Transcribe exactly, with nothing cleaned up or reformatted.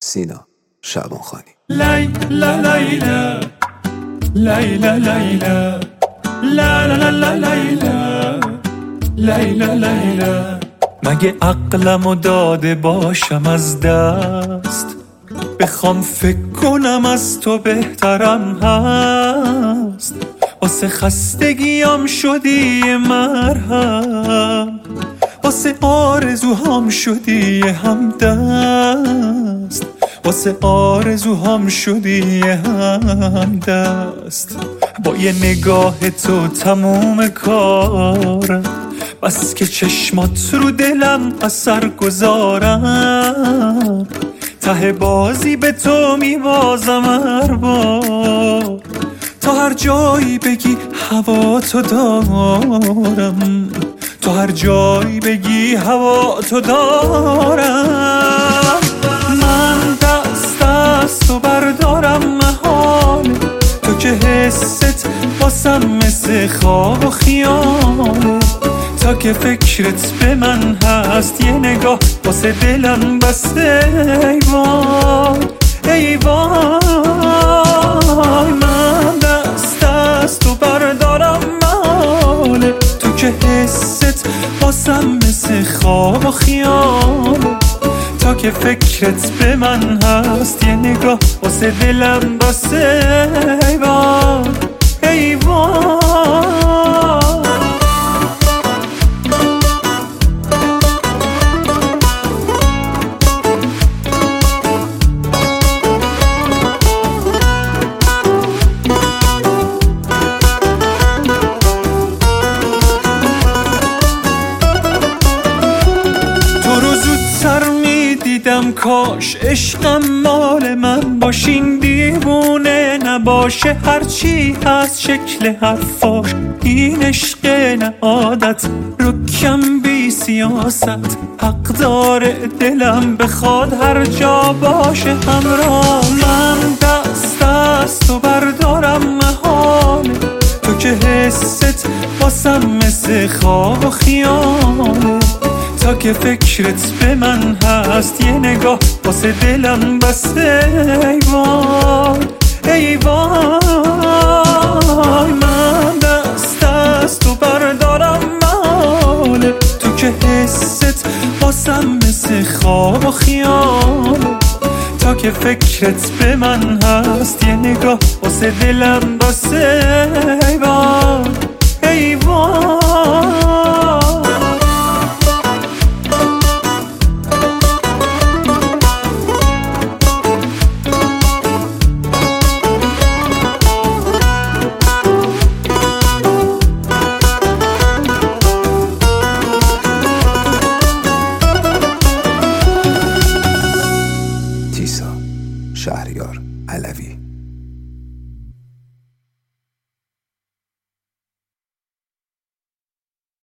سینا شعبانخانی. لیلا لیلا لیلا لیلا لا لا لا لیلا لیلا لیلا. مگه عقلمو داده باشم از دست، بخوام فکر کنم از تو بهترم هست. واسه خستگیام شدی مرهم، واسه آرزوهام شدی همدست، واسه آرزوهام شدی همدست. با یه نگاه تو تموم کارم، بس که چشمات رو دلم اثر گذارم. ته بازی به تو میبازم هر بار، تا هر جایی بگی هوا تو دارم، تو هر جایی بگی هوا تو دارم. من دست از تو بردارم محاله، تو که حست واسم مثل خواب و خیاله. تا که فکرت به من هست یه نگاه واسه دلم بسته. ای وای ای وای، من دست از تو بردارم محاله، تو که حست واسم مثل خواب و خیاله. تا که فکرت به من هست یه نگاه واسه دلم بسته. ای وای ای وای. دیدم کاش عشقم مال من باشین، دیوونه نباشه هرچی هست شکل حرفاش. این عشق نه عادت رکم بی سیاست، حق داره دلم بخواد هر جا باشه همراه. من دست از تو بردارم محاله، تو که حست واسم مثل خواب و خیاله. تا که فکرت به من هست یه نگاه واسه دلم بسته. ای وای ای وای، من دست از تو بردارم محاله، تو که حست واسم مثل خواب و خیاله. تا که فکرت به من هست یه نگاه واسه دلم بسته. ای وای